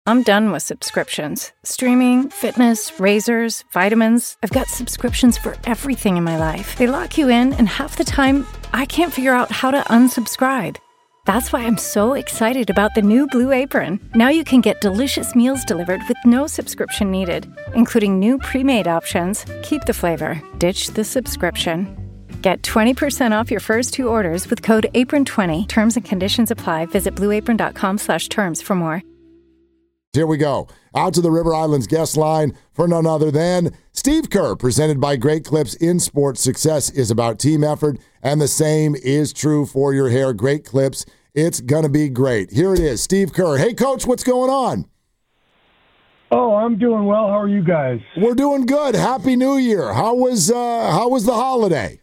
I'm done with subscriptions. Streaming, fitness, razors, vitamins. I've got subscriptions for everything in my life. They lock you in, and half the time, I can't figure out how to unsubscribe. That's why I'm so excited about the new Blue Apron. Now you can get delicious meals delivered with no subscription needed, including new pre-made options. Keep the flavor, ditch the subscription. Get 20% off your first 2 orders with code APRON20. Terms and conditions apply. Visit blueapron.com/terms for more. Here we go. Out to the River Islands guest line for none other than Steve Kerr, presented by Great Clips. In sports, success is about team effort, and the same is true for your hair. Great Clips, it's going to be great. Here it is, Steve Kerr. Hey, Coach, what's going on? Oh, I'm doing well. How are you guys? We're doing good. Happy New Year. How was the holiday?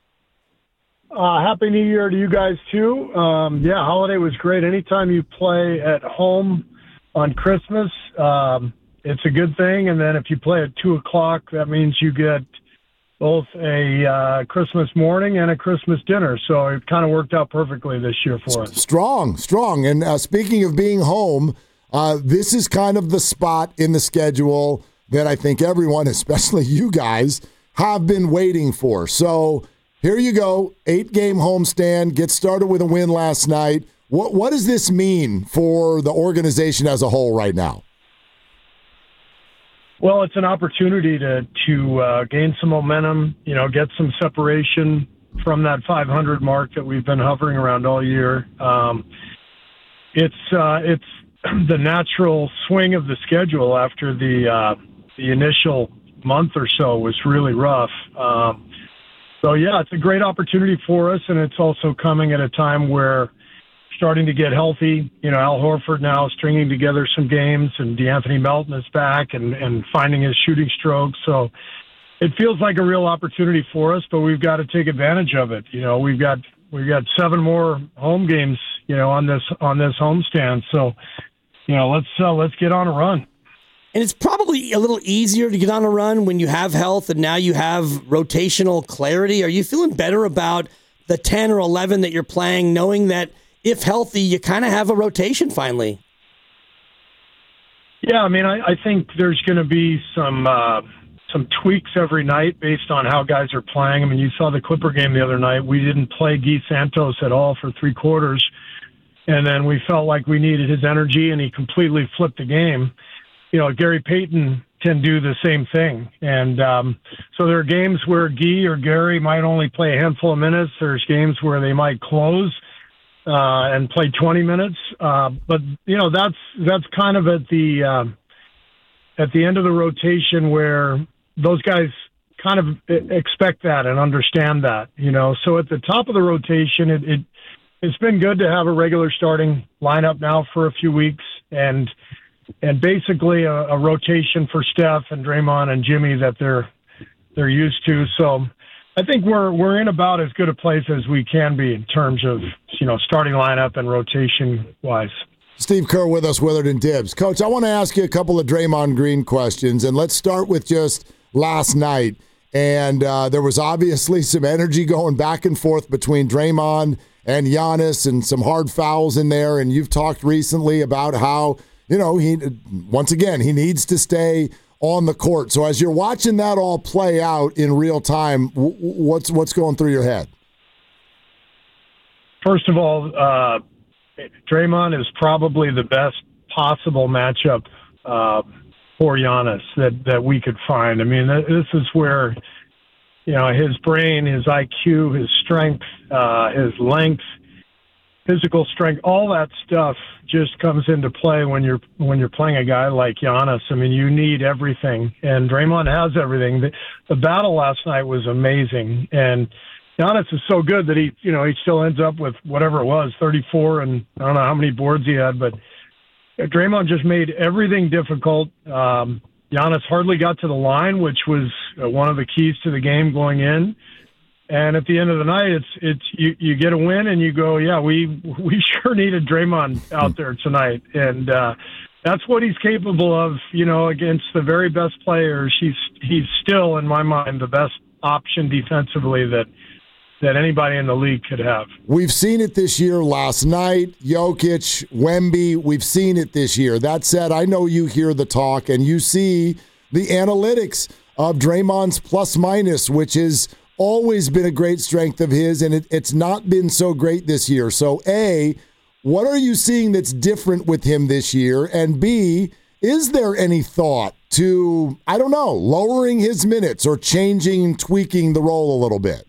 Happy New Year to you guys, too. Yeah, holiday was great. Anytime you play at home on Christmas, it's a good thing. And then if you play at 2 o'clock, that means you get both a Christmas morning and a Christmas dinner. So it kind of worked out perfectly this year for us. Strong. And speaking of being home, this is kind of the spot in the schedule that I think everyone, especially you guys, have been waiting for. So here you go, 8-game homestand, get started with a win last night. What does this mean for the organization as a whole right now? Well, it's an opportunity to gain some momentum, get some separation from that 500 mark that we've been hovering around all year. It's the natural swing of the schedule after the initial month or so was really rough. So, yeah, it's a great opportunity for us, and it's also coming at a time where starting to get healthy. Al Horford now stringing together some games, and DeAnthony Melton is back and finding his shooting stroke. So it feels like a real opportunity for us, but we've got to take advantage of it. We've got 7 more home games, on this homestand. So, let's get on a run. And it's probably a little easier to get on a run when you have health and now you have rotational clarity. Are you feeling better about the 10 or 11 that you're playing, knowing that if healthy, you kind of have a rotation finally? Yeah, I think there's going to be some tweaks every night based on how guys are playing. You saw the Clipper game the other night. We didn't play Guy Santos at all for 3 quarters, and then we felt like we needed his energy, and he completely flipped the game. Gary Payton can do the same thing. And so there are games where Guy or Gary might only play a handful of minutes. There's games where they might close and play 20 minutes. But that's kind of at the end of the rotation where those guys kind of expect that and understand that. So at the top of the rotation, it's been good to have a regular starting lineup now for a few weeks and basically a rotation for Steph and Draymond and Jimmy that they're used to. So I think we're in about as good a place as we can be in terms of starting lineup and rotation wise. Steve Kerr with us, Willard and Dibbs. Coach, I want to ask you a couple of Draymond Green questions, and let's start with just last night. And there was obviously some energy going back and forth between Draymond and Giannis and some hard fouls in there. And you've talked recently about how he needs to stay on the court. So as you're watching that all play out in real time, what's going through your head? First of all, Draymond is probably the best possible matchup for Giannis that we could find. This is where his brain, his IQ, his strength, his length, physical strength, all that stuff just comes into play when you're playing a guy like Giannis. You need everything, and Draymond has everything. The battle last night was amazing, and Giannis is so good that he still ends up with whatever it was, 34, and I don't know how many boards he had, but Draymond just made everything difficult. Giannis hardly got to the line, which was one of the keys to the game going in. And at the end of the night, it's you get a win and you go, yeah, we sure needed Draymond out there tonight, and that's what he's capable of. Against the very best players, he's still, in my mind, the best option defensively that that anybody in the league could have. We've seen it this year last night. Jokic, Wemby, we've seen it this year. That said, I know you hear the talk and you see the analytics of Draymond's plus-minus, which has always been a great strength of his, and it's not been so great this year. So, A, what are you seeing that's different with him this year? And B, is there any thought to, I don't know, lowering his minutes or changing, tweaking the role a little bit?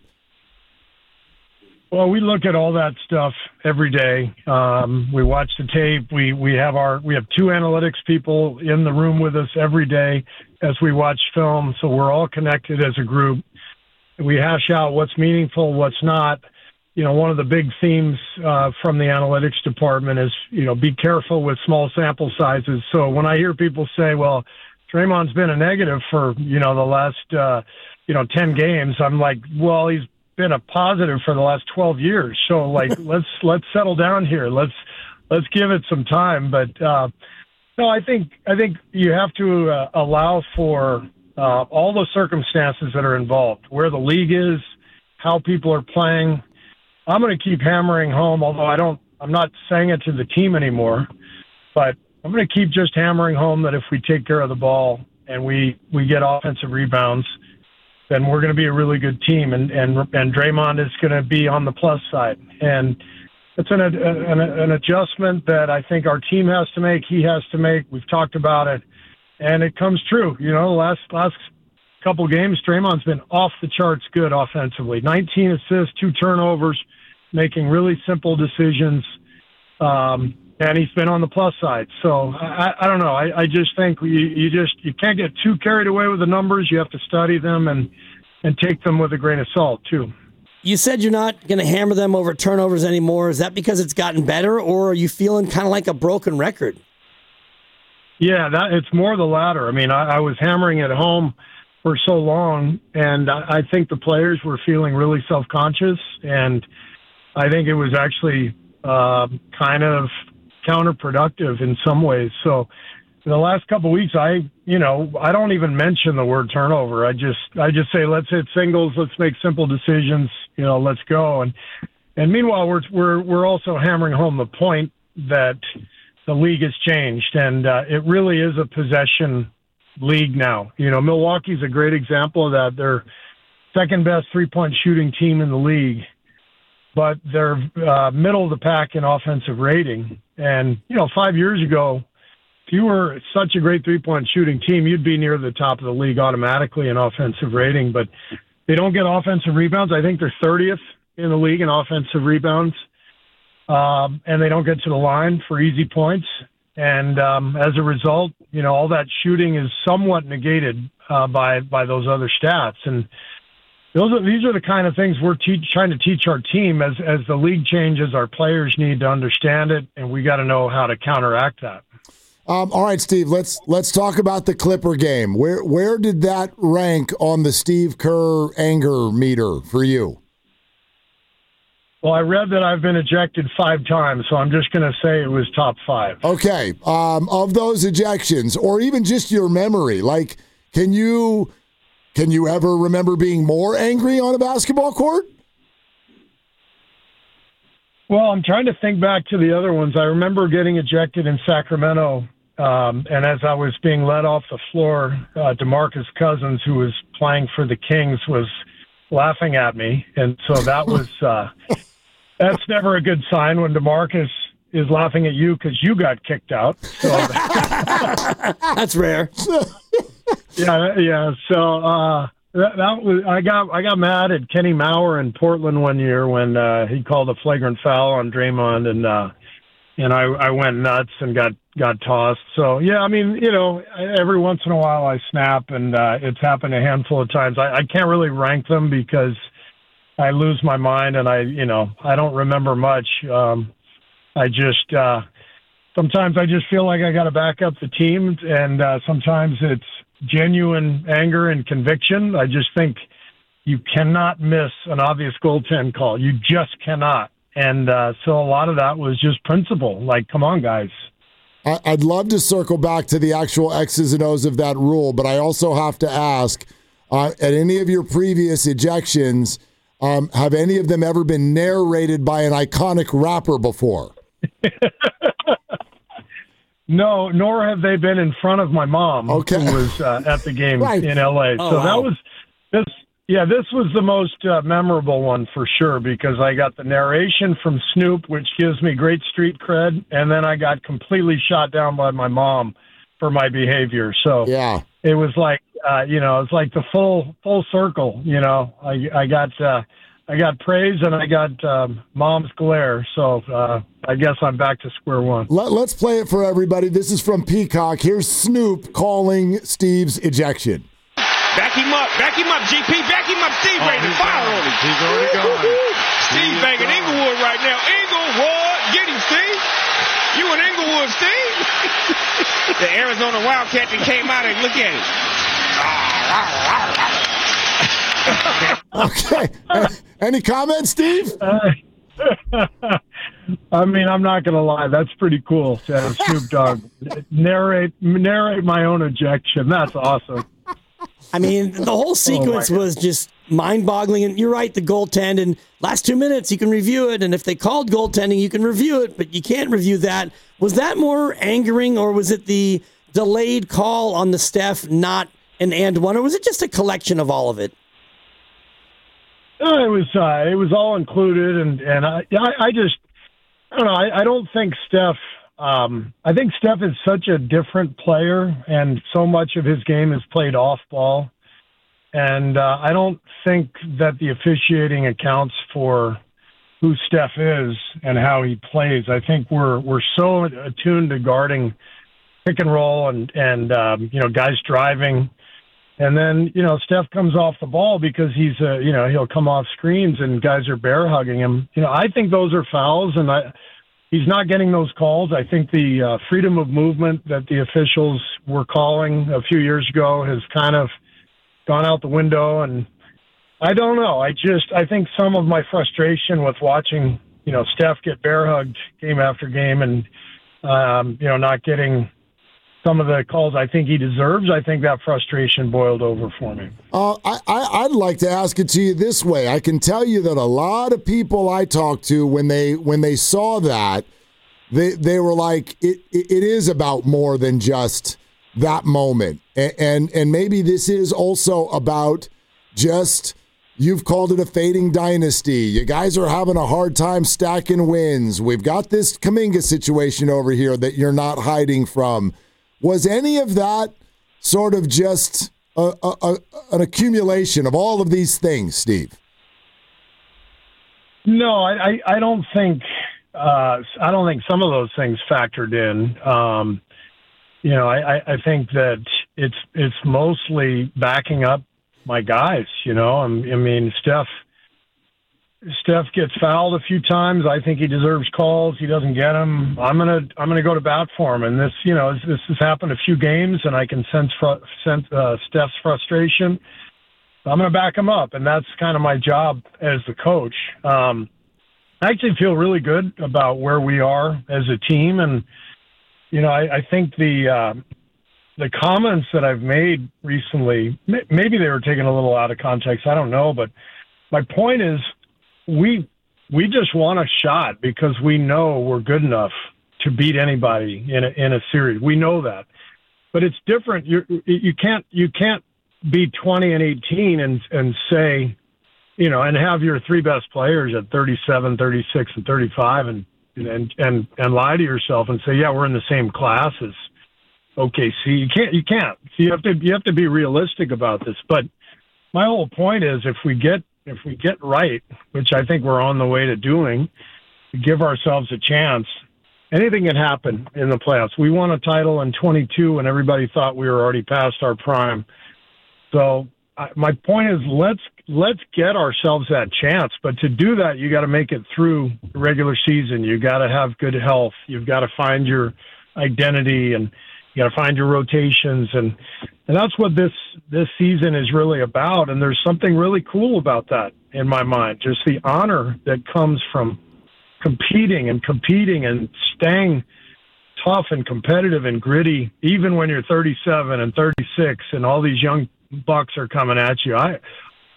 Well, we look at all that stuff every day. We watch the tape. We have two analytics people in the room with us every day as we watch film. So we're all connected as a group. We hash out what's meaningful, what's not. You know, one of the big themes from the analytics department is, you know, be careful with small sample sizes. So when I hear people say, well, Draymond's been a negative for, you know, the last, 10 games, I'm like, well, he's been a positive for the last 12 years. So like, let's settle down here. Let's give it some time. But no, I think you have to allow for all the circumstances that are involved, where the league is, how people are playing. I'm going to keep hammering home, although I'm not saying it to the team anymore, but I'm going to keep just hammering home that if we take care of the ball and we get offensive rebounds, then we're going to be a really good team, and Draymond is going to be on the plus side. And it's an adjustment that I think our team has to make, he has to make. We've talked about it, and it comes true. You know, last couple games, Draymond's been off the charts good offensively. 19 assists, 2 turnovers, making really simple decisions, and he's been on the plus side. So I don't know. I just think you can't get too carried away with the numbers. You have to study them and take them with a grain of salt too. You said you're not going to hammer them over turnovers anymore. Is that because it's gotten better, or are you feeling kind of like a broken record? Yeah, it's more the latter. I mean, I was hammering it home for so long, and I think the players were feeling really self-conscious, and I think it was actually kind of counterproductive in some ways. So in the last couple of weeks, I don't even mention the word turnover. I just say, let's hit singles, let's make simple decisions, let's go. And meanwhile, we're also hammering home the point that the league has changed, and it really is a possession league now. Milwaukee's a great example of that. They're second best three-point shooting team in the league, but they're middle of the pack in offensive rating. And 5 years ago, if you were such a great three-point shooting team, you'd be near the top of the league automatically in offensive rating. But they don't get offensive rebounds. I think they're 30th in the league in offensive rebounds, and they don't get to the line for easy points. And as a result, all that shooting is somewhat negated by those other stats. And these are the kind of things we're trying to teach our team. As the league changes, our players need to understand it, and we got to know how to counteract that. All right, Steve, let's talk about the Clipper game. Where did that rank on the Steve Kerr anger meter for you? Well, I read that I've been ejected 5 times, so I'm just going to say it was top 5. Okay. Of those ejections, or even just your memory, like, can you ever remember being more angry on a basketball court? Well, I'm trying to think back to the other ones. I remember getting ejected in Sacramento, and as I was being led off the floor, DeMarcus Cousins, who was playing for the Kings, was laughing at me, and so that was that's never a good sign when DeMarcus is laughing at you because you got kicked out. So that's rare. Yeah. So that was I got mad at Kenny Mauer in Portland one year when he called a flagrant foul on Draymond, and I went nuts and got tossed. So yeah, I mean, every once in a while I snap, and it's happened a handful of times. I can't really rank them because I lose my mind, and I don't remember much. I just sometimes I just feel like I got to back up the team, and sometimes it's genuine anger and conviction. I just think you cannot miss an obvious goaltend call. You just cannot. And so a lot of that was just principle. Like, come on, guys. I'd love to circle back to the actual X's and O's of that rule, but I also have to ask, at any of your previous ejections, Have any of them ever been narrated by an iconic rapper before? No, nor have they been in front of my mom, who was at the game in L.A. Oh, so wow. that was this. Yeah, this was the most memorable one for sure, because I got the narration from Snoop, which gives me great street cred, and then I got completely shot down by my mom for my behavior. So Yeah. it was like, it's like the full circle. I got praise and I got mom's glare. So I guess I'm back to square one. Let's play it for everybody. This is from Peacock. Here's Snoop calling Steve's ejection. Back him up, GP, back him up, Steve, ready to fire on him. He's already gone. Steve banging Inglewood right now. Inglewood, get him, Steve. You in Inglewood, Steve. The Arizona Wildcat that came out and look at Okay. Any comments, Steve? I mean, I'm not going to lie. That's pretty cool to have Snoop Dogg narrate my own ejection. That's awesome. I mean, the whole sequence was just mind-boggling. And you're right, the goaltend. And last 2 minutes, you can review it. And if they called goaltending, you can review it, but you can't review that. Was that more angering, or was it the delayed call on the Steph, not an and one, or was it just a collection of all of it? No, it was all included, and I don't know. I don't think Steph. I think Steph is such a different player, and so much of his game is played off ball. And I don't think that the officiating accounts for who Steph is and how he plays. I think we're so attuned to guarding pick and roll and guys driving. And then, Steph comes off the ball because he'll come off screens and guys are bear hugging him. I think those are fouls, and he's not getting those calls. I think the freedom of movement that the officials were calling a few years ago has kind of gone out the window. And I don't know. I think some of my frustration with watching, Steph get bear hugged game after game and, not getting some of the calls I think he deserves, I think that frustration boiled over for me. I'd like to ask it to you this way. I can tell you that a lot of people I talked to, when they saw that, they were like, it is about more than just that moment. And maybe this is also about just, you've called it a fading dynasty. You guys are having a hard time stacking wins. We've got this Kuminga situation over here that you're not hiding from. Was any of that sort of just an accumulation of all of these things, Steve? No, I don't think some of those things factored in. I think that it's mostly backing up my guys. I mean, Steph gets fouled a few times. I think he deserves calls. He doesn't get them. I'm gonna go to bat for him. And this has happened a few games, and I can sense Steph's frustration. I'm gonna back him up, and that's kind of my job as the coach. I actually feel really good about where we are as a team, and I think the comments that I've made recently, maybe they were taken a little out of context. I don't know, but my point is, we just want a shot because we know we're good enough to beat anybody in a series. We know that, but it's different. You can't be 20-18 and say, and have your three best players at 37, 36, and 35, and lie to yourself and say, yeah, we're in the same class as OKC. You can't. So you have to be realistic about this. But my whole point is, if we get right, which I think we're on the way to doing, give ourselves a chance, anything can happen in the playoffs. We won a title in 22 and everybody thought we were already past our prime. So my point is, let's get ourselves that chance. But to do that, you got to make it through the regular season. You got to have good health. You've got to find your identity, and you got to find your rotations, and that's what this season is really about. And there's something really cool about that in my mind, just the honor that comes from competing and staying tough and competitive and gritty, even when you're 37 and 36 and all these young bucks are coming at you.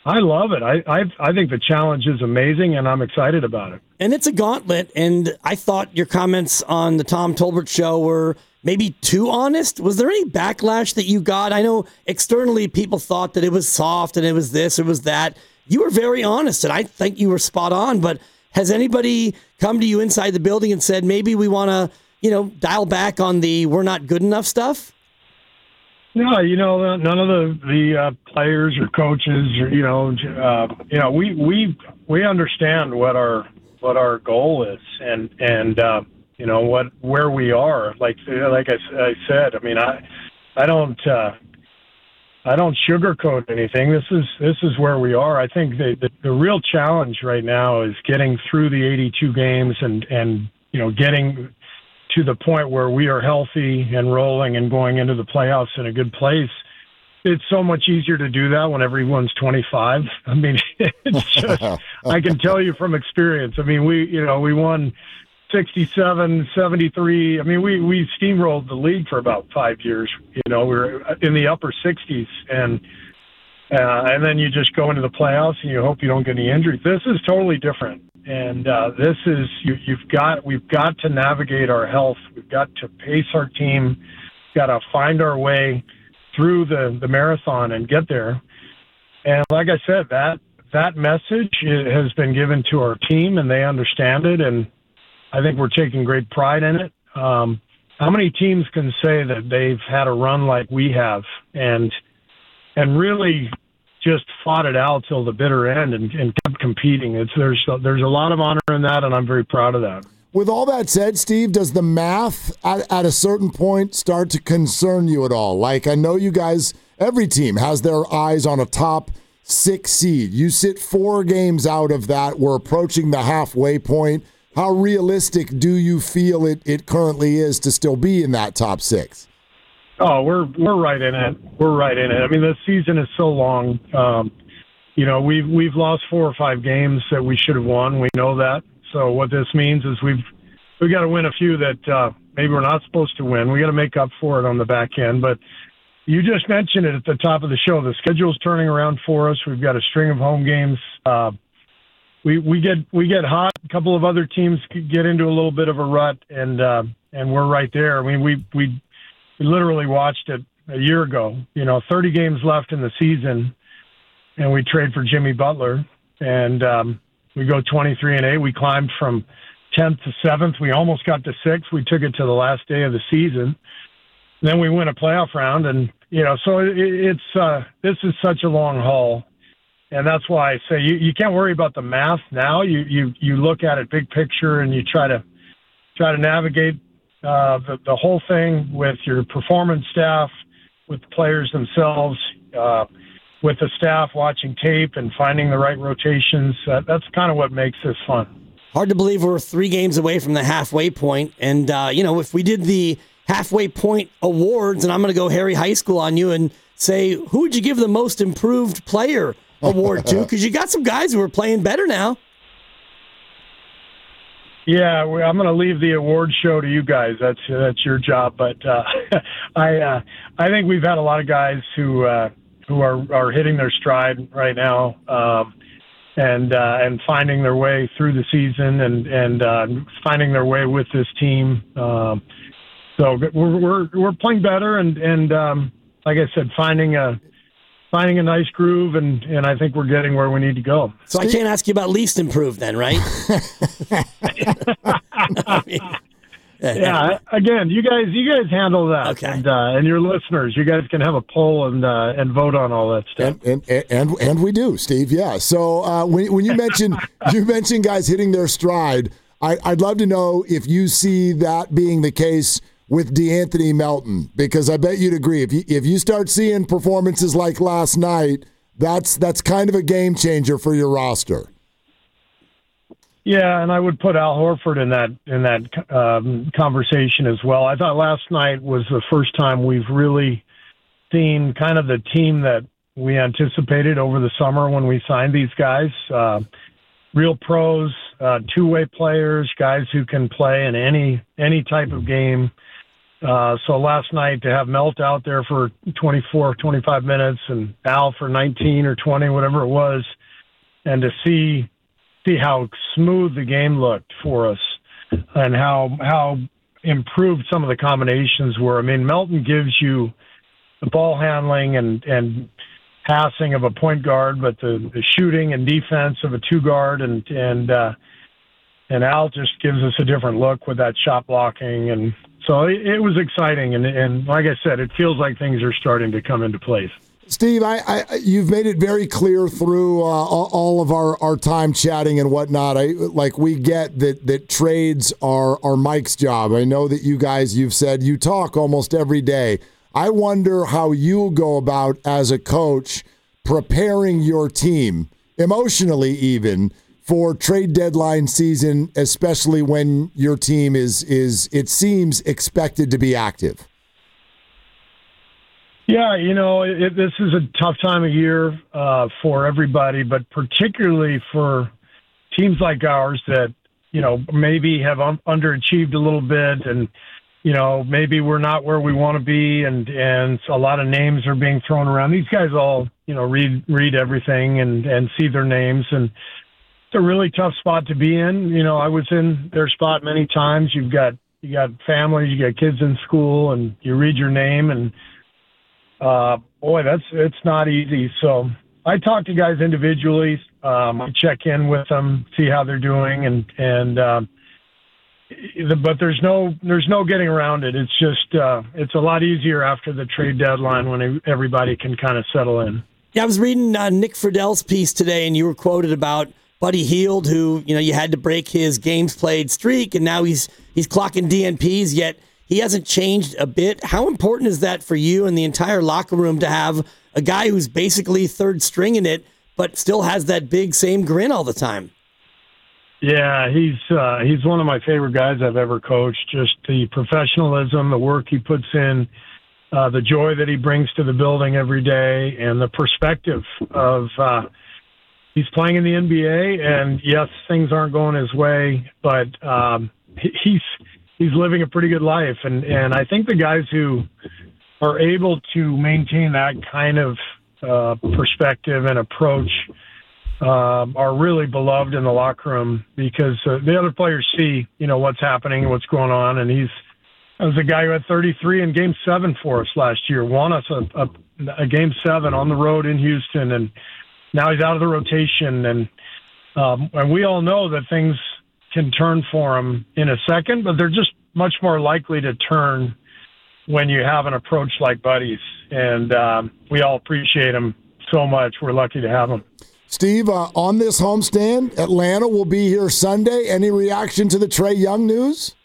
I love it. I think the challenge is amazing, and I'm excited about it. And it's a gauntlet, and I thought your comments on the Tom Tolbert show were maybe too honest. Was there any backlash that you got? I know externally people thought that it was soft and it was this, it was that. You were very honest, and I think you were spot on, but has anybody come to you inside the building and said, maybe we want to, dial back on the we're not good enough stuff? No, none of the players or coaches, we understand what our goal is, and where we are. Like I said, I mean, I don't sugarcoat anything. This is where we are. I think the real challenge right now is getting through the 82 games and getting to the point where we are healthy and rolling and going into the playoffs in a good place. It's so much easier to do that when everyone's 25. I mean, it's just, I can tell you from experience. I mean, we won 67, 73. I mean, we steamrolled the league for about 5 years. We were in the upper 60s, and then you just go into the playoffs and you hope you don't get any injuries. This is totally different. And this is we've got to navigate our health. We've got to pace our team. We've got to find our way through the marathon and get there. And like I said, that message has been given to our team, and they understand it. And I think we're taking great pride in it. How many teams can say that they've had a run like we have and really just fought it out till the bitter end and kept competing? There's a lot of honor in that, and I'm very proud of that. With all that said, Steve, does the math at a certain point start to concern you at all? Like, I know you guys, every team has their eyes on a top 6 seed. You sit 4 games out of that. We're approaching the halfway point. How realistic do you feel it currently is to still be in that top 6? Oh, we're right in it. We're right in it. I mean, the season is so long. We've lost 4 or 5 games that we should have won. We know that. So what this means is we've got to win a few that maybe we're not supposed to win. We got to make up for it on the back end. But you just mentioned it at the top of the show. The schedule's turning around for us. We've got a string of home games. We get hot. A couple of other teams get into a little bit of a rut, and we're right there. I mean, we literally watched it a year ago. 30 games left in the season, and we trade for Jimmy Butler, and we go 23-8. We climbed from 10th to 7th. We almost got to 6th. We took it to the last day of the season. Then we win a playoff round, and so this is such a long haul, and that's why I say you can't worry about the math now. You look at it big picture, and you try to navigate the whole thing with your performance staff, with the players themselves, with the staff watching tape and finding the right rotations. That's kind of what makes this fun. Hard to believe we're 3 games away from the halfway point. And, if we did the halfway point awards, and I'm going to go Harry High School on you and say, who would you give the most improved player award to? Because you got some guys who are playing better now. Yeah, I'm going to leave the award show to you guys. That's your job. But I think we've had a lot of guys who are hitting their stride right now, and finding their way through the season and finding their way with this team. So we're playing better, and like I said, finding a nice groove, and I think we're getting where we need to go. So I can't ask you about least improved then, right? Yeah. Again, you guys handle that, okay. And your listeners, you guys can have a poll and vote on all that stuff. And we do, Steve. Yeah. So when you mentioned guys hitting their stride, I'd love to know if you see that being the case with DeAnthony Melton, because I bet you'd agree if you start seeing performances like last night, that's kind of a game changer for your roster. Yeah, and I would put Al Horford in that conversation as well. I thought last night was the first time we've really seen kind of the team that we anticipated over the summer when we signed these guys. Real pros, two-way players, guys who can play in any type of game. So last night to have Melt out there for 24, 25 minutes and Al for 19 or 20, whatever it was, and to see how smooth the game looked for us and how improved some of the combinations were. I mean, Melton gives you the ball handling and passing of a point guard, but the shooting and defense of a two guard, and Al just gives us a different look with that shot blocking, and so it was exciting. And like I said, it feels like things are starting to come into place. Steve, you've made it very clear through all of our time chatting and whatnot. We get that trades are Mike's job. I know that you've said you talk almost every day. I wonder how you go about as a coach preparing your team, emotionally even, for trade deadline season, especially when your team is it seems expected to be active. Yeah, this is a tough time of year for everybody, but particularly for teams like ours that, maybe have underachieved a little bit, and, maybe we're not where we want to be, and a lot of names are being thrown around. These guys all, read everything and see their names, and it's a really tough spot to be in. I was in their spot many times. You got families, you got kids in school, and you read your name, and it's not easy. So I talk to guys individually. I check in with them, see how they're doing, but there's no getting around it. It's just it's a lot easier after the trade deadline when everybody can kind of settle in. Yeah, I was reading Nick Friedell's piece today, and you were quoted about Buddy Hield, who you had to break his games played streak, and now he's clocking DNPs, yet he hasn't changed a bit. How important is that for you and the entire locker room to have a guy who's basically third string in it, but still has that big same grin all the time? Yeah, he's one of my favorite guys I've ever coached. Just the professionalism, the work he puts in, the joy that he brings to the building every day, and the perspective of he's playing in the NBA, and yes, things aren't going his way, but he's living a pretty good life. And I think the guys who are able to maintain that kind of perspective and approach are really beloved in the locker room, because the other players see, what's happening, what's going on. And I was a guy who had 33 in Game 7 for us last year, won us a Game 7 on the road in Houston, and now he's out of the rotation. And we all know that things can turn for him in a second, but they're just much more likely to turn when you have an approach like Buddy's. And we all appreciate him so much. We're lucky to have him. Steve, on this homestand, Atlanta will be here Sunday. Any reaction to the Trae Young news?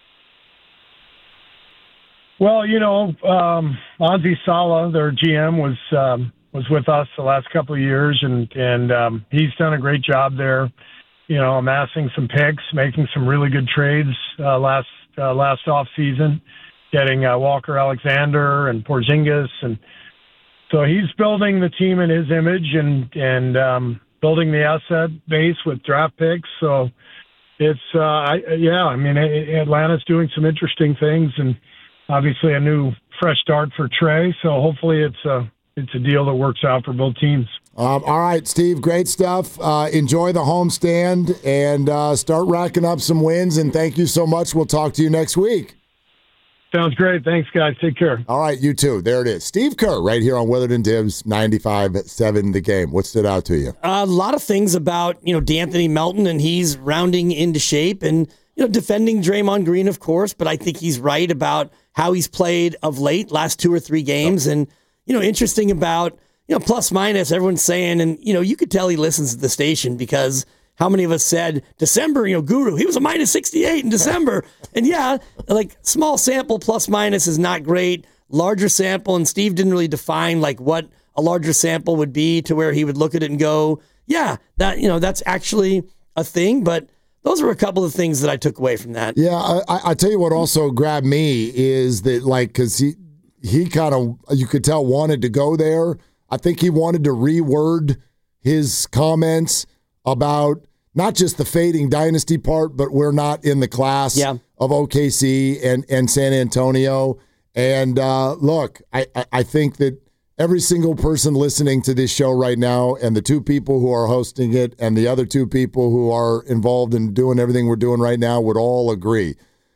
Well, Ozzie Sala, their GM, was with us the last couple of years, and he's done a great job there, amassing some picks, making some really good trades last off season, getting Walker Alexander and Porzingis, and so he's building the team in his image and building the asset base with draft picks. So it's Atlanta's doing some interesting things, and obviously a new fresh start for Trae. So hopefully it's a deal that works out for both teams. All right, Steve, great stuff. Enjoy the homestand and start racking up some wins. And thank you so much. We'll talk to you next week. Sounds great. Thanks, guys. Take care. All right, you too. There it is. Steve Kerr right here on Willard and Dibs, 95.7 The Game. What stood out to you? A lot of things about, D'Anthony Melton, and he's rounding into shape and, defending Draymond Green, of course, but I think he's right about how he's played of late, last 2 or 3 games. And, interesting about, plus minus, everyone's saying, and, you could tell he listens to the station, because how many of us said December, Guru, he was a minus 68 in December. And yeah, small sample plus minus is not great. Larger sample, and Steve didn't really define what a larger sample would be to where he would look at it and go, yeah, that, that's actually a thing. But those are a couple of things that I took away from that. Yeah, I tell you what also grabbed me is that, because he kind of, you could tell, wanted to go there. I think he wanted to reword his comments about not just the fading dynasty part, but we're not in the class of OKC and San Antonio. And look, I think that every single person listening to this show right now, and the two people who are hosting it and the other two people who are involved in doing everything we're doing right now would all agree.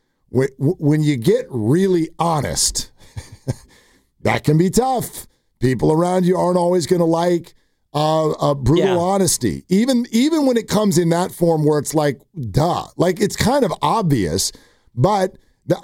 When you get really honest, that can be tough. People around you aren't always going to like brutal honesty. Even when it comes in that form where it's like, duh. Like, it's kind of obvious, but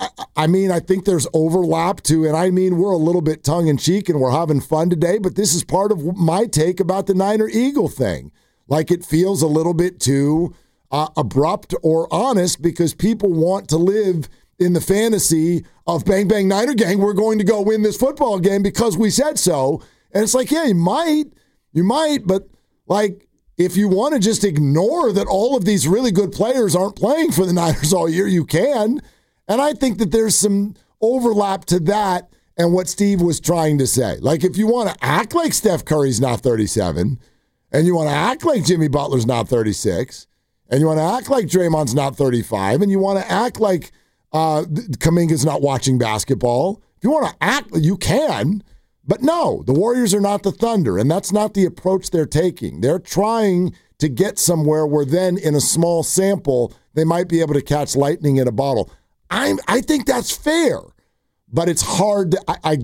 I think there's overlap too, and I mean, we're a little bit tongue-in-cheek and we're having fun today, but this is part of my take about the Niner-Eagle thing. Like, it feels a little bit too abrupt or honest because people want to live in the fantasy of bang, bang, Niner gang, we're going to go win this football game because we said so. And it's like, yeah, you might, but like, if you want to just ignore that all of these really good players aren't playing for the Niners all year, you can. And I think that there's some overlap to that and what Steve was trying to say. Like, if you want to act like Steph Curry's not 37, and you want to act like Jimmy Butler's not 36, and you want to act like Draymond's not 35, and you want to act like Kuminga's not watching basketball, if you want to act, you can. But no, the Warriors are not the Thunder, and that's not the approach they're taking. They're trying to get somewhere where then in a small sample, they might be able to catch lightning in a bottle. I think that's fair, but it's hard.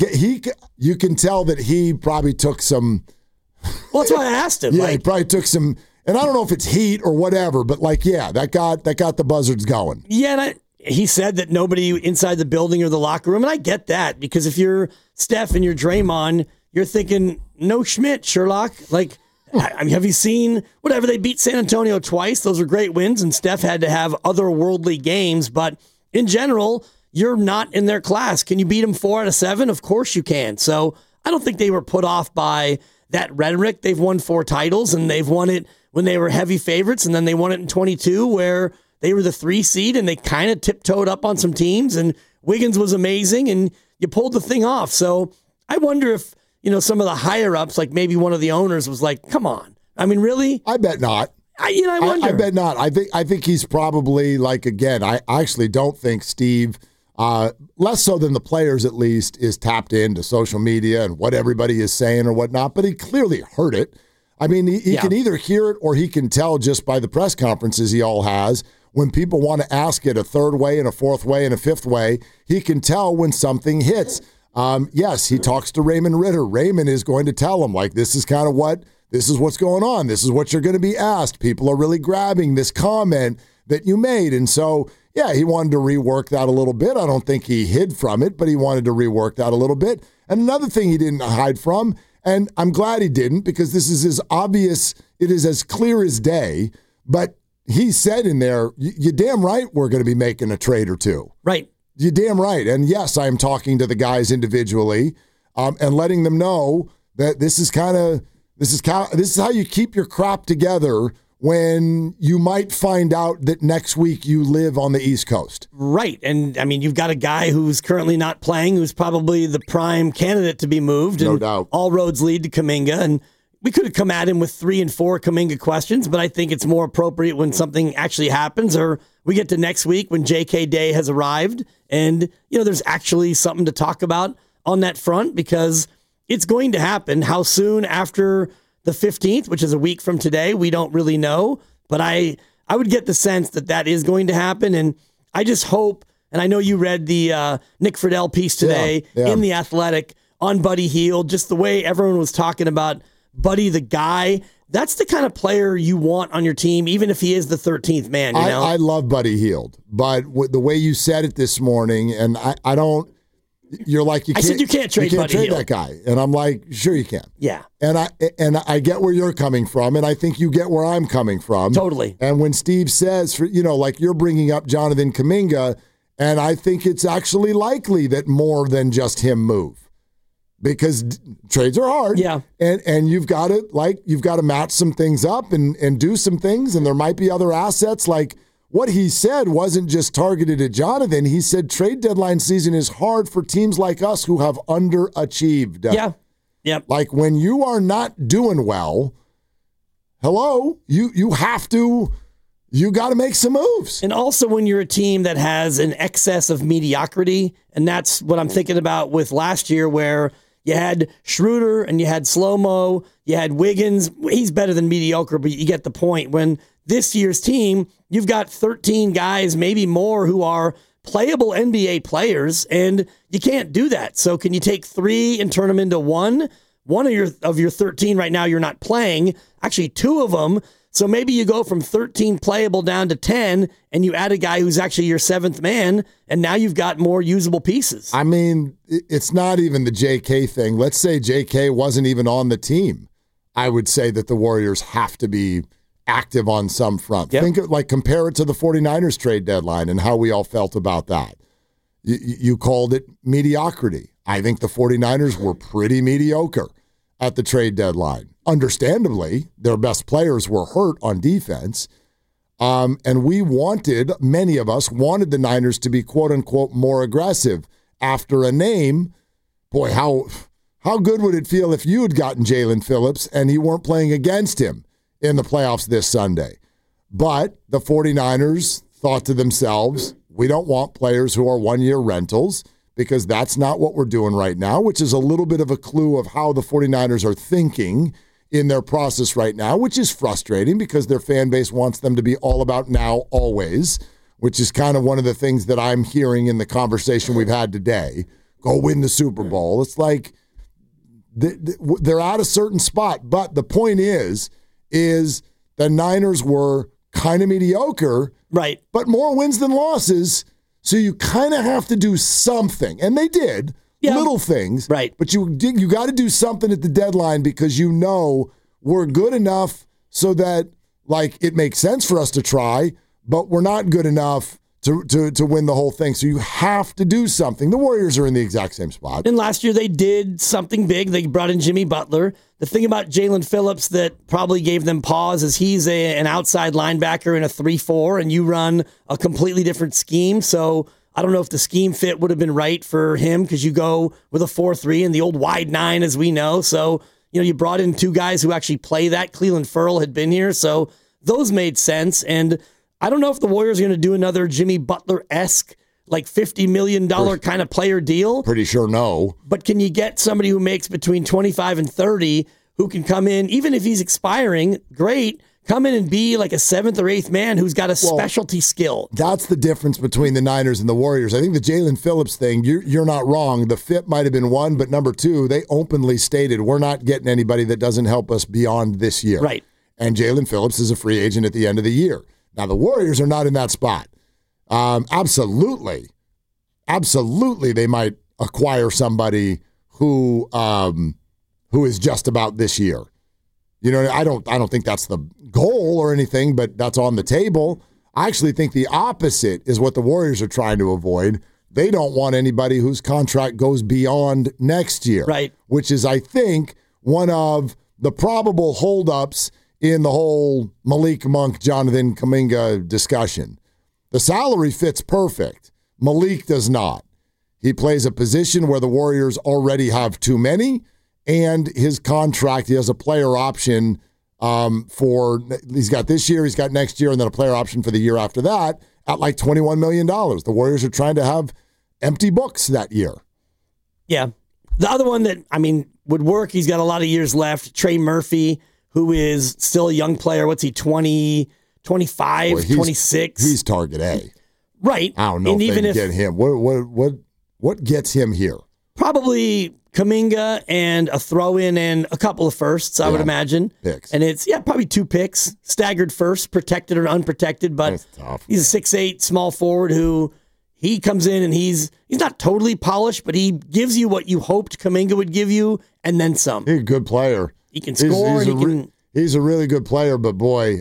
You can tell that he probably took some. Well, that's why I asked him. Yeah, he probably took some, and I don't know if it's heat or whatever, but like, yeah, that got the buzzards going. Yeah, and he said that nobody inside the building or the locker room, and I get that because if you're Steph and you're Draymond, you're thinking, no Schmidt, Sherlock. Like, I mean, have you seen whatever? They beat San Antonio twice. Those are great wins, and Steph had to have otherworldly games, but in general, you're not in their class. Can you beat them 4 out of 7? Of course you can. So I don't think they were put off by that rhetoric. They've won 4 titles, and they've won it when they were heavy favorites, and then they won it in 22 where they were the 3 seed, and they kind of tiptoed up on some teams, and Wiggins was amazing, and you pulled the thing off. So I wonder if, some of the higher-ups, like maybe one of the owners was like, come on. I mean, really? I bet not. I wonder. I bet not. I think he's probably, like, again, I actually don't think Steve, less so than the players at least, is tapped into social media and what everybody is saying or whatnot, but he clearly heard it. I mean, he can either hear it or he can tell just by the press conferences he all has when people want to ask it a third way and a fourth way and a fifth way. He can tell when something hits. Yes, he talks to Raymond Ritter. Raymond is going to tell him, like, this is kind of this is what's going on. This is what you're going to be asked. People are really grabbing this comment that you made. And so, yeah, he wanted to rework that a little bit. I don't think he hid from it, but he wanted to rework that a little bit. And another thing he didn't hide from, and I'm glad he didn't because this is as obvious, it is as clear as day, but he said in there, you're damn right we're going to be making a trade or two. Right. You're damn right. And yes, I'm talking to the guys individually and letting them know that this is how you keep your crap together when you might find out that next week you live on the East Coast. Right. And, I mean, you've got a guy who's currently not playing, who's probably the prime candidate to be moved. No and doubt. All roads lead to Kuminga. And we could have come at him with 3 and 4 Kuminga questions, but I think it's more appropriate when something actually happens or we get to next week when J.K. Day has arrived and, there's actually something to talk about on that front because it's going to happen. How soon after the 15th, which is a week from today, we don't really know, but I would get the sense that is going to happen, and I just hope, and I know you read the Nick Friedel piece today in The Athletic on Buddy Hield, just the way everyone was talking about Buddy the guy. That's the kind of player you want on your team, even if he is the 13th man. I love Buddy Hield, but the way you said it this morning, and I don't. You're like, I said you can't trade that guy, and I'm like, sure you can. Yeah, and I get where you're coming from, and I think you get where I'm coming from. Totally. And when Steve says, like you're bringing up Jonathan Kuminga, and I think it's actually likely that more than just him move. Because trades are hard, and you've got to match some things up and do some things, and there might be other assets. Like what he said wasn't just targeted at Jonathan. He said trade deadline season is hard for teams like us who have underachieved. Yeah, like when you are not doing well, hello, you have to you got to make some moves. And also when you're a team that has an excess of mediocrity, and that's what I'm thinking about with last year where you had Schroeder and you had Slow-Mo, you had Wiggins. He's better than mediocre, but you get the point. When this year's team, you've got 13 guys, maybe more, who are playable NBA players, and you can't do that. So can you take 3 and turn them into 1? One of your 13 right now you're not playing. Actually, 2 of them. So maybe you go from 13 playable down to 10, and you add a guy who's actually your 7th man, and now you've got more usable pieces. I mean, it's not even the JK thing. Let's say JK wasn't even on the team. I would say that the Warriors have to be active on some front. Yep. Compare it to the 49ers trade deadline and how we all felt about that. You called it mediocrity. I think the 49ers were pretty mediocre at the trade deadline. Understandably, their best players were hurt on defense. And many of us wanted the Niners to be quote unquote more aggressive after a name. Boy, how good would it feel if you had gotten Jalen Phillips and he weren't playing against him in the playoffs this Sunday? But the 49ers thought to themselves, we don't want players who are one-year rentals because that's not what we're doing right now, which is a little bit of a clue of how the 49ers are thinking in their process right now, which is frustrating because their fan base wants them to be all about now, always, which is kind of one of the things that I'm hearing in the conversation we've had today. Go win the Super Bowl. It's like they're at a certain spot. But the point is the Niners were kind of mediocre, right? But more wins than losses. So you kind of have to do something. And they did. Yeah. Little things, right? But you got to do something at the deadline because we're good enough so that it makes sense for us to try, but we're not good enough to win the whole thing. So you have to do something. The Warriors are in the exact same spot. And last year they did something big. They brought in Jimmy Butler. The thing about Jalen Phillips that probably gave them pause is he's an outside linebacker in a 3-4, and you run a completely different scheme. So I don't know if the scheme fit would have been right for him because you go with a 4-3 and the old wide 9, as we know. So, you brought in 2 guys who actually play that. Cleveland Ferrell had been here. So those made sense. And I don't know if the Warriors are going to do another Jimmy Butler-esque, $50 million kind of player deal. Pretty sure no. But can you get somebody who makes between 25 and 30 who can come in, even if he's expiring, great, come in and be like a 7th or 8th man who's got a specialty skill. That's the difference between the Niners and the Warriors. I think the Jalen Phillips thing, you're not wrong. The fit might have been 1, but number 2, they openly stated we're not getting anybody that doesn't help us beyond this year. Right. And Jalen Phillips is a free agent at the end of the year. Now, the Warriors are not in that spot. Absolutely, they might acquire somebody who is just about this year. I don't think that's the goal or anything, but that's on the table. I actually think the opposite is what the Warriors are trying to avoid. They don't want anybody whose contract goes beyond next year. Right. Which is, I think, one of the probable holdups in the whole Malik Monk, Jonathan Kuminga discussion. The salary fits perfect. Malik does not. He plays a position where the Warriors already have too many, and his contract, he has a player option he's got this year, he's got next year, and then a player option for the year after that at $21 million. The Warriors are trying to have empty books that year. Yeah. The other one that, would work, he's got a lot of years left, Trey Murphy, who is still a young player. What's he, 20, 25, 26? He's target A. Right. I don't know if they can get him. What gets him here? Probably Kuminga and a throw-in and a couple of firsts, I would imagine. Picks. And it's, probably 2 picks. Staggered first, protected or unprotected, but he's a 6'8", small forward who he comes in and he's not totally polished, but he gives you what you hoped Kuminga would give you and then some. He's a good player. He can score. He's a really good player, but boy,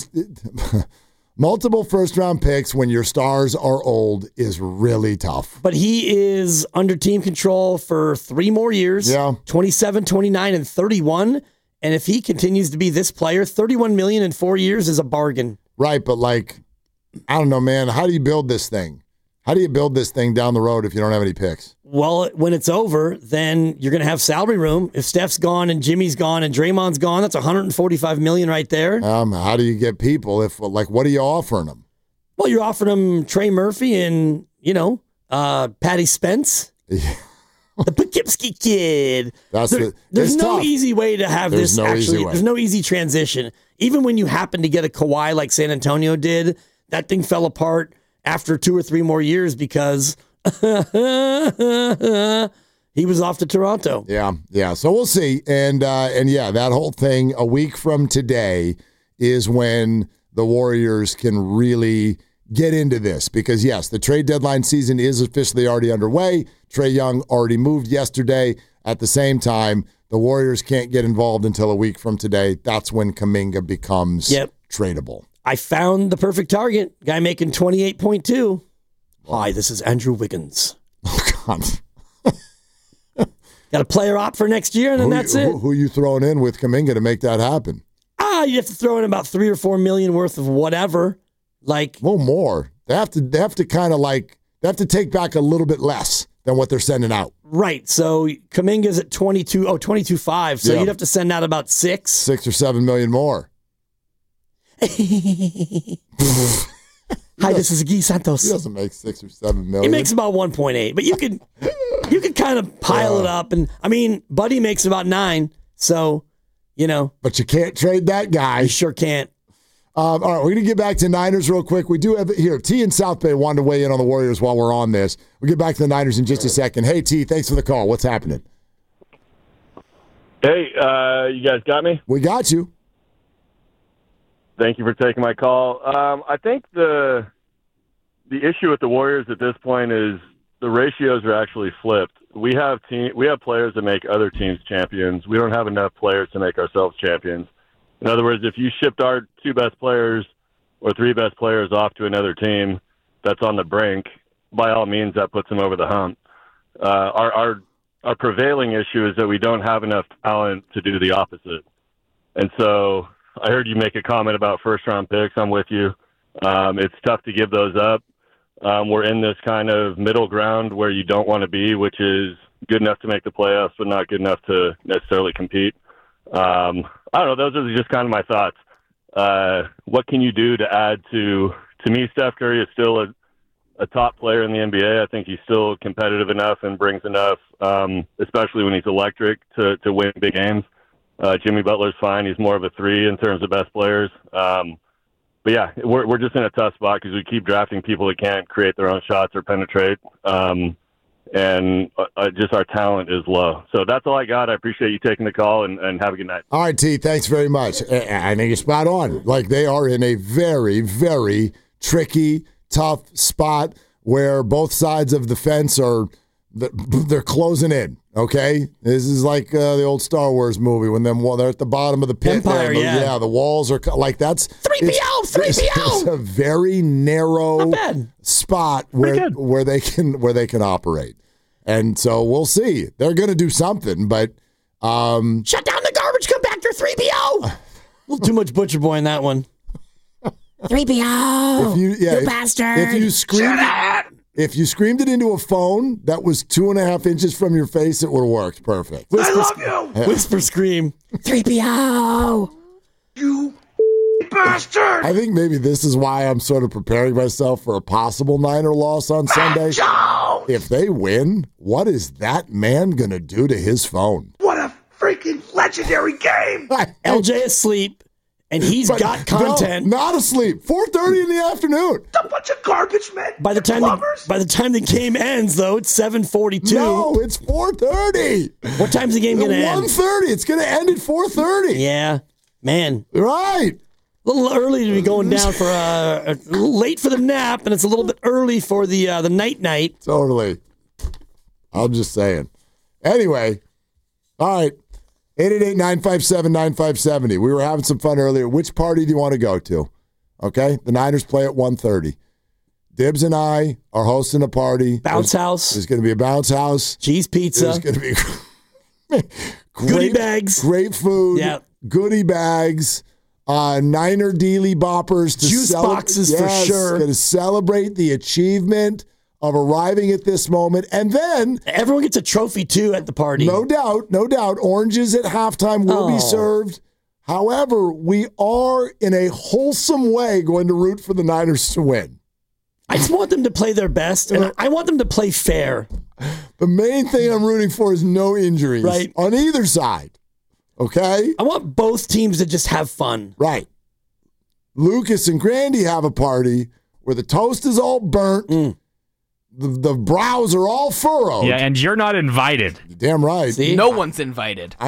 multiple first-round picks when your stars are old is really tough. But he is under team control for 3 more years, 27, 29, and 31. And if he continues to be this player, $31 million in 4 years is a bargain. Right, but I don't know, man. How do you build this thing? How do you build this thing down the road if you don't have any picks? Well, when it's over, then you're going to have salary room. If Steph's gone and Jimmy's gone and Draymond's gone, that's $145 million right there. How do you get people? What are you offering them? Well, you're offering them Trey Murphy and, Patty Spence. Yeah. The Poughkeepsie kid. There's no tough. easy way to have There's this. no easy way. There's no easy transition. Even when you happen to get a Kawhi like San Antonio did, that thing fell apart after 2 or 3 more years because he was off to Toronto. Yeah. So we'll see. And yeah, that whole thing a week from today is when the Warriors can really get into this because, yes, the trade deadline season is officially already underway. Trae Young already moved yesterday. At the same time, the Warriors can't get involved until a week from today. That's when Kuminga becomes tradable. I found the perfect target. Guy making 28.2. Hi, this is Andrew Wiggins. Oh, God. Got a player op for next year, and then that's it. Who you throwing in with Kuminga to make that happen? You have to throw in about $3 or $4 million worth of whatever. Well, more. They have to kind of they have to take back a little bit less than what they're sending out. Right. So Kuminga's at 22.5. So you'd have to send out about $6 or $7 million more. Hi, this is Guy Santos. He doesn't make $6 or $7 million. He makes about 1.8, but you could kind of pile it up. And I mean, Buddy makes about 9. So, But you can't trade that guy. You sure can't. All right, we're going to get back to Niners real quick. We do have it here. T in South Bay wanted to weigh in on the Warriors while we're on this. We'll get back to the Niners in just a second. Hey, T, thanks for the call. What's happening? Hey, you guys got me? We got you. Thank you for taking my call. I think the issue with the Warriors at this point is the ratios are actually flipped. We have players that make other teams champions. We don't have enough players to make ourselves champions. In other words, if you shipped our 2 best players or 3 best players off to another team that's on the brink, by all means, that puts them over the hump. Our prevailing issue is that we don't have enough talent to do the opposite. And so I heard you make a comment about first-round picks. I'm with you. It's tough to give those up. We're in this kind of middle ground where you don't want to be, which is good enough to make the playoffs, but not good enough to necessarily compete. I don't know. Those are just kind of my thoughts. What can you do to add to me, Steph Curry is still a top player in the NBA. I think he's still competitive enough and brings enough, especially when he's electric, to win big games. Jimmy Butler's fine. He's more of a 3 in terms of best players. But yeah, we're just in a tough spot because we keep drafting people that can't create their own shots or penetrate. And just our talent is low. So that's all I got. I appreciate you taking the call, and have a good night. All right, T, thanks very much. I think you're spot on. They are in a very, very tricky, tough spot where both sides of the fence they're closing in, okay? This is like the old Star Wars movie when they're at the bottom of the pit. Empire, yeah, the walls are that's 3PO. It's a very narrow spot where they can operate. And so we'll see. They're going to do something, but shut down the garbage compactor, 3PO. A little too much Butcher Boy in that one. 3PO. You bastard. If you screamed it into a phone that was 2.5 inches from your face, it would have worked perfect. I love you. Whisper scream. 3PO. You bastard. I think maybe this is why I'm sort of preparing myself for a possible Niner loss on Sunday. If they win, what is that man going to do to his phone? What a freaking legendary game. LJ asleep. And he's got content. No, not asleep. 4:30 in the afternoon. A bunch of garbage men. By the time the game ends, though, it's 7:42. No, it's 4:30. What time's the game going to end? 1:30. It's going to end at 4:30. Yeah, man. Right. A little early to be going down for a little late for the nap, and it's a little bit early for the night. Totally. I'm just saying. Anyway, all right. 888-957-9570. We were having some fun earlier. Which party do you want to go to? Okay? The Niners play at 1:30. Dibs and I are hosting a party. Bounce house. There's going to be a bounce house. Cheese pizza. There's going to be goodie bags. Great food. Yeah. Goodie bags. Niner dealy boppers. Juice boxes for sure. Going to celebrate the achievement of arriving at this moment. And then everyone gets a trophy too at the party. No doubt. Oranges at halftime will be served. However, we are in a wholesome way going to root for the Niners to win. I just want them to play their best, and I want them to play fair. The main thing I'm rooting for is no injuries on either side. Okay? I want both teams to just have fun. Right. Lucas and Grandy have a party where the toast is all burnt. The brows are all furrowed. Yeah, and you're not invited. You're damn right. See? No one's invited.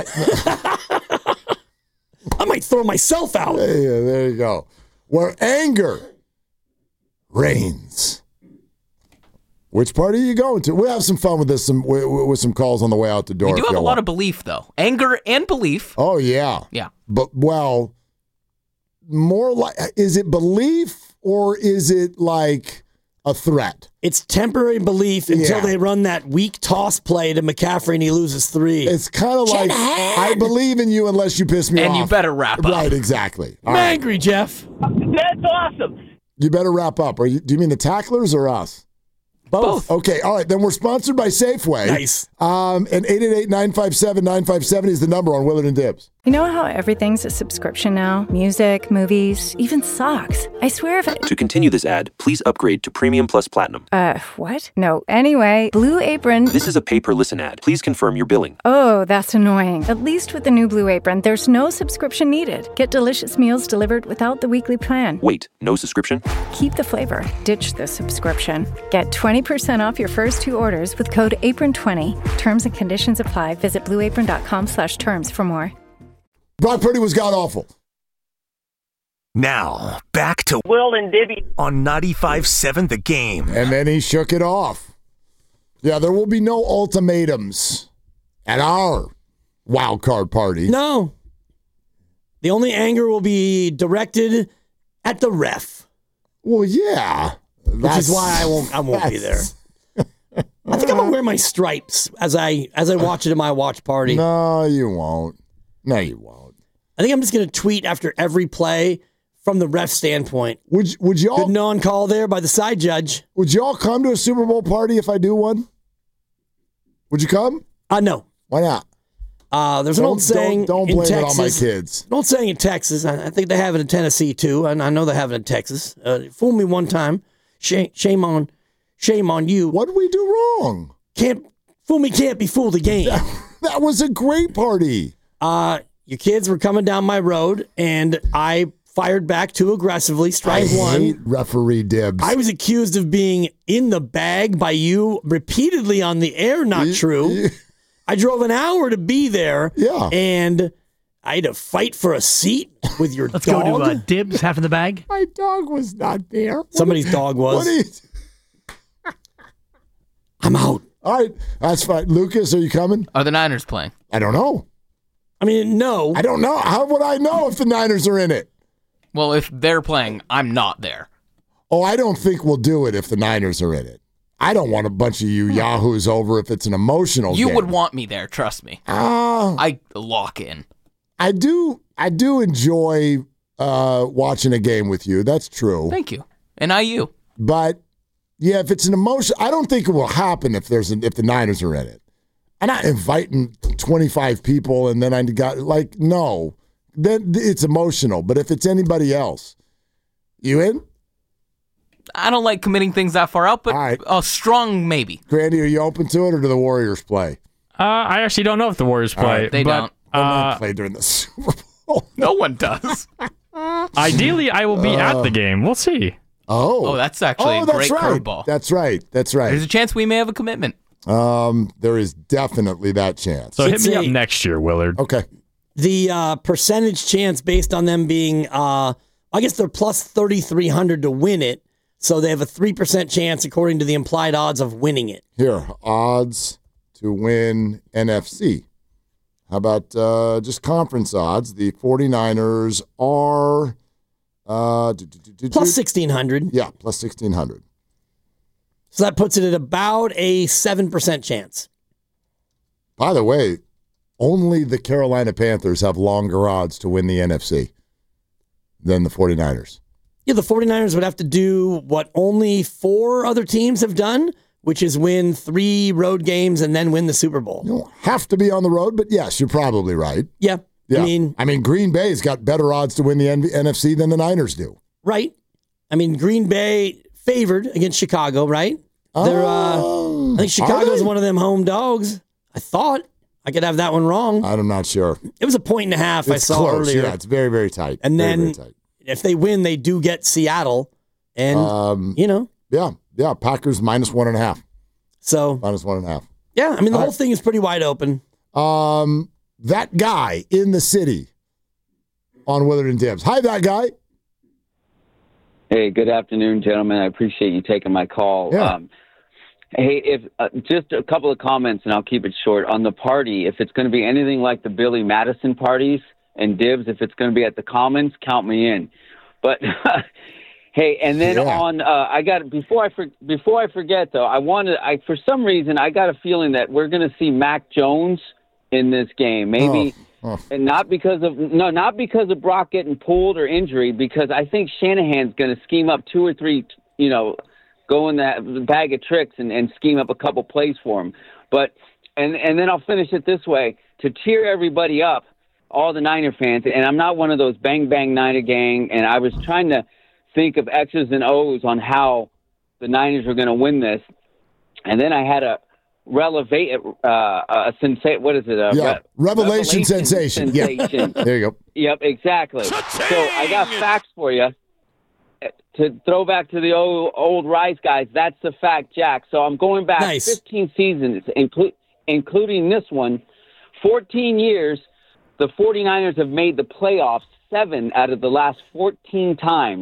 I might throw myself out. Yeah, there you go. Where anger reigns. Which party are you going to? We'll have some fun with this with some calls on the way out the door. We do have a lot of belief, though. Anger and belief. Oh, yeah. Yeah. But, well, more like, is it belief or is it like a threat? It's temporary belief until they run that weak toss play to McCaffrey and he loses 3. It's kind of like, I believe in you unless you piss me off. And you better wrap up. Right, exactly. I'm angry, Jeff. That's awesome. You better wrap up. Do you mean the tacklers or us? Both. Okay, all right. Then we're sponsored by Safeway. Nice. And 888-957-957 is the number on Willard and Dibs. You know how everything's a subscription now? Music, movies, even socks. I swear if To continue this ad, please upgrade to Premium Plus Platinum. What? No. Anyway, Blue Apron... This is a pay-per-listen ad. Please confirm your billing. Oh, that's annoying. At least with the new Blue Apron, there's no subscription needed. Get delicious meals delivered without the weekly plan. Wait, no subscription? Keep the flavor. Ditch the subscription. Get 20% off your first 2 orders with code APRON20. Terms and conditions apply. Visit blueapron.com/terms for more. Brock Purdy was god-awful. Now, back to Will and Dibby on 95.7 The Game. And then he shook it off. Yeah, there will be no ultimatums at our wild card party. No. The only anger will be directed at the ref. Well, yeah. Which is why I won't be there. I think I'm going to wear my stripes as I watch it at my watch party. No, you won't. No, you won't. I think I'm just going to tweet after every play from the ref standpoint. Would y'all good non-call there by the side judge? Would y'all come to a Super Bowl party if I do one? Would you come? No. Why not? There's an old saying. Don't blame it on my kids. An old saying in Texas. I think they have it in Tennessee too, and I know they have it in Texas. Fool me one time, shame on you. What did we do wrong? Can't be fooled again. That was a great party. Your kids were coming down my road, and I fired back too aggressively. Strike one. I hate referee Dibs. I was accused of being in the bag by you repeatedly on the air. Not true. I drove an hour to be there. Yeah. And I had to fight for a seat with your Let's dog. go to Dibs, half in the bag. My dog was not there. Somebody's dog was. I'm out. All right. That's fine. Lucas, are you coming? Are the Niners playing? I don't know. I mean, no. I don't know. How would I know if the Niners are in it? Well, if they're playing, I'm not there. Oh, I don't think we'll do it if the Niners are in it. I don't want a bunch of you yahoos over if it's an emotional game. You would want me there, trust me. I lock in. I do enjoy watching a game with you. That's true. Thank you. And IU. But yeah, if it's an emotion, I don't think it will happen if the Niners are in it. I'm not inviting 25 people and then I got no. Then it's emotional. But if it's anybody else, you in? I don't like committing things that far out, but right. A strong maybe. Grandy, are you open to it, or do the Warriors play? I actually don't know if the Warriors play. Right, they don't. They play during the Super Bowl. No one does. Ideally, I will be at the game. We'll see. Oh, that's actually a great curveball. That's right. There's a chance we may have a commitment. There is definitely that chance. So hit me up next year, Willard. Okay. The percentage chance based on them being, I guess they're plus 3,300 to win it. So they have a 3% chance according to the implied odds of winning it. Here, odds to win NFC. How about just conference odds? The 49ers are plus 1,600. Yeah, plus 1,600. So that puts it at about a 7% chance. By the way, only the Carolina Panthers have longer odds to win the NFC than the 49ers. Yeah, the 49ers would have to do what only 4 other teams have done, which is win 3 road games and then win the Super Bowl. You don't have to be on the road, but yes, you're probably right. Yeah. I mean, Green Bay's got better odds to win the NFC than the Niners do. Right. I mean, Green Bay favored against Chicago, right? I think Chicago's one of them home dogs. I thought. I could have that one wrong. I'm not sure. It was a 1.5 I saw close. earlier. Yeah, it's very, very tight. And very, then very tight. If they win, they do get Seattle. And, Yeah, Packers -1.5. So -1.5. Yeah, I mean, the whole thing is pretty wide open. That guy in the city on Willard and Dibs. Hi, that guy. Hey, good afternoon, gentlemen. I appreciate you taking my call. Yeah. Hey, if just a couple of comments, and I'll keep it short. On the party, if it's going to be anything like the Billy Madison parties, and Dibs, if it's going to be at the Commons, count me in. But hey, and then on, I got before I forget though, for some reason I got a feeling that we're going to see Mac Jones in this game, maybe. And not because of Brock getting pulled or injury, because I think Shanahan's going to scheme up 2 or 3, go in that bag of tricks and scheme up a couple plays for him. But and then I'll finish it this way, to cheer everybody up, all the Niner fans. And I'm not one of those bang bang Niner gang. And I was trying to think of X's and O's on how the Niners were going to win this. And then I had a revelation sensation. Yeah. There you go. Yep, exactly. So I got facts for you. To throw back to the old Rice guys, that's the fact, Jack. So I'm going back 15 seasons, including this one. 14 years, the 49ers have made the playoffs 7 out of the last 14 times.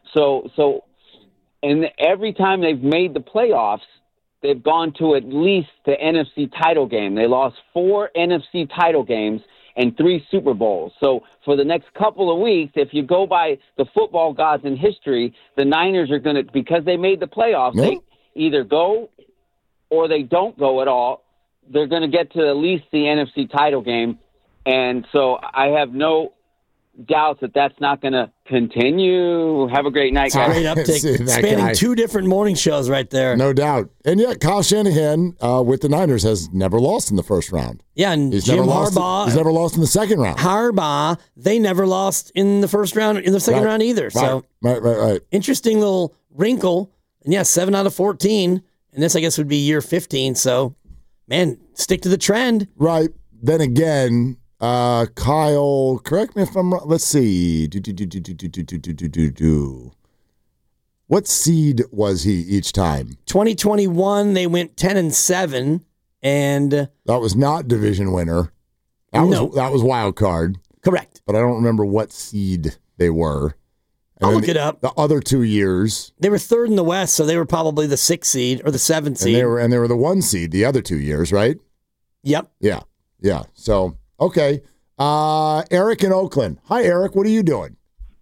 And every time they've made the playoffs, they've gone to at least the NFC title game. They lost 4 NFC title games and 3 Super Bowls. So for the next couple of weeks, if you go by the football gods in history, the Niners are going to, because they made the playoffs, they either go or they don't go at all. They're going to get to at least the NFC title game. And so I have no doubts that that's not going to continue. Have a great night, guys. Great uptick. Spanning 2 different morning shows right there. No doubt. And yet, Kyle Shanahan with the Niners has never lost in the first round. Yeah, and he's Jim never Harbaugh. He's never lost in the second round. Harbaugh, they never lost in the first round, in the second round either. So Right. Interesting little wrinkle. And yeah, 7 out of 14. And this, I guess, would be year 15. So, man, stick to the trend. Right. Then again, Kyle, correct me if I'm wrong. Let's see. What seed was he each time? 2021, they went 10-7, and that was not division winner. That was wild card. Correct. But I don't remember what seed they were. And I'll look it up. The other 2 years, they were 3rd in the West, so they were probably the 6th seed or the 7th seed. And they were the 1 seed the other 2 years, right? Yep. Yeah. So. Okay. Eric in Oakland. Hi, Eric. What are you doing?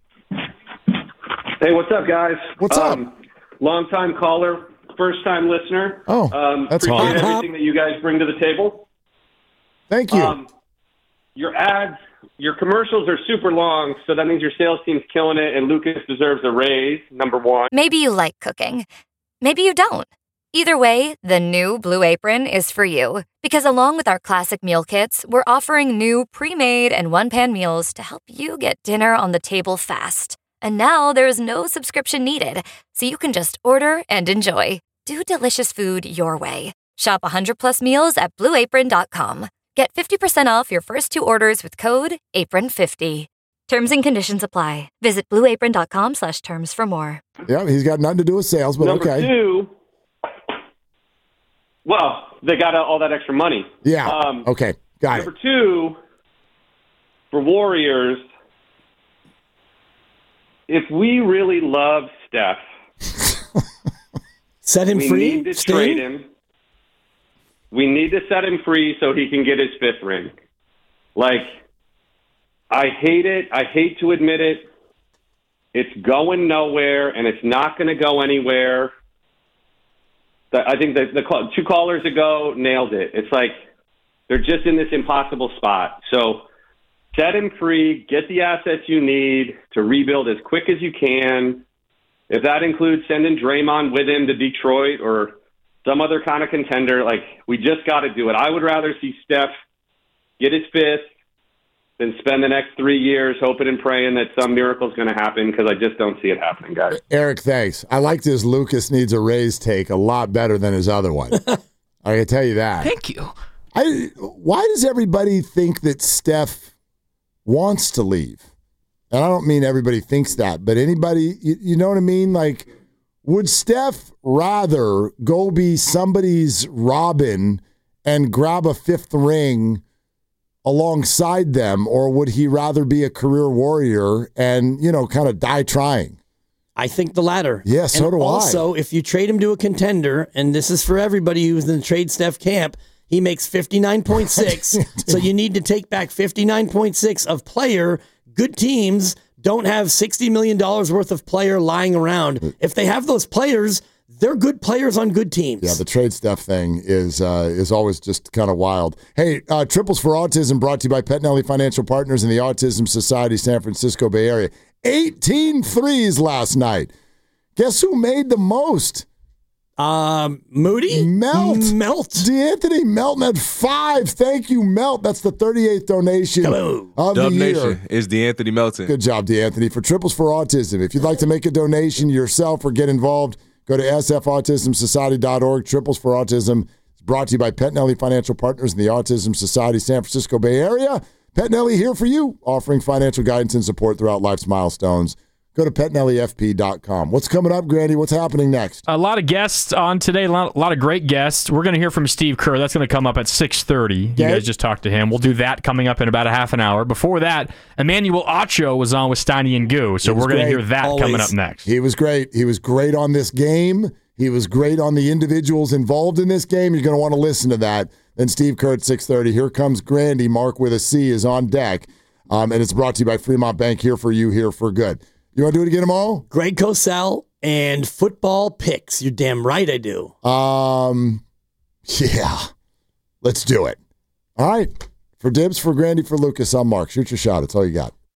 Hey, what's up, guys? What's up? Long-time caller, first-time listener. Oh, that's appreciate hard. everything that you guys bring to the table. Thank you. Your ads, your commercials are super long, so that means your sales team's killing it, and Lucas deserves a raise, number 1. Maybe you like cooking. Maybe you don't. Either way, the new Blue Apron is for you. Because along with our classic meal kits, we're offering new pre-made and one-pan meals to help you get dinner on the table fast. And now there's no subscription needed, so you can just order and enjoy. Do delicious food your way. Shop 100+ meals at BlueApron.com. Get 50% off your first 2 orders with code APRON50. Terms and conditions apply. Visit BlueApron.com/terms for more. Yeah, he's got nothing to do with sales, but number okay. 2... Well, they got all that extra money. Yeah. Okay. Got Number 2, for Warriors, if we really love Steph, set him free. We need to trade him. We need to set him free so he can get his 5th ring. I hate it. I hate to admit it. It's going nowhere, and it's not going to go anywhere. I think the 2 callers ago nailed it. It's like they're just in this impossible spot. So set him free, get the assets you need to rebuild as quick as you can, If that includes sending Draymond with him to Detroit or some other kind of contender, like, we just got to do it. I would rather see Steph get his fifth than spend the next 3 years hoping and praying that some miracle is going to happen, because I just don't see it happening, guys. Eric, thanks. I liked his Lucas needs a raise take a lot better than his other one. I can tell you that. Thank you. Why does everybody think that Steph wants to leave? And I don't mean everybody thinks that, but anybody, you know what I mean? Like, would Steph rather go be somebody's Robin and grab a fifth ring alongside them, or would he rather be a career warrior and, kind of die trying? I think the latter. Yeah, so do I. Also, if you trade him to a contender, and this is for everybody who's in the trade Steph camp, he makes 59.6. So you need to take back 59.6 of player. Good teams don't have $60 million worth of player lying around. If they have those players, they're good players on good teams. Yeah, the trade stuff thing is always just kind of wild. Hey, Triples for Autism brought to you by Pettinelli Financial Partners and the Autism Society, San Francisco Bay Area. 18 threes last night. Guess who made the most? Moody? Melt. DeAnthony Melton had 5. Thank you, Melt. That's the 38th donation of the year. Nation is DeAnthony Melton. Good job, DeAnthony. For Triples for Autism, if you'd like to make a donation yourself or get involved, go to sfautismsociety.org. Triples for Autism is brought to you by Pettinelli Financial Partners and the Autism Society, San Francisco Bay Area. Pettinelli here for you, offering financial guidance and support throughout life's milestones. Go to PettinelliFP.com. What's coming up, Grandy? What's happening next? A lot of guests on today, a lot of great guests. We're going to hear from Steve Kerr. That's going to come up at 6:30. You guys just talked to him. We'll do that coming up in about a half an hour. Before that, Emmanuel Acho was on with Steiny and Goo, so we're going to hear that coming up next. He was great. He was great on this game. He was great on the individuals involved in this game. You're going to want to listen to that. Then Steve Kerr at 6:30. Here comes Grandy. Mark with a C is on deck. And it's brought to you by Fremont Bank, here for you, here for good. You want to do it again, Mo? Greg Cosell and football picks. You're damn right I do. Yeah. Let's do it. All right. For Dibs, for Grandy, for Lucas, I'm Mark. Shoot your shot. It's all you got.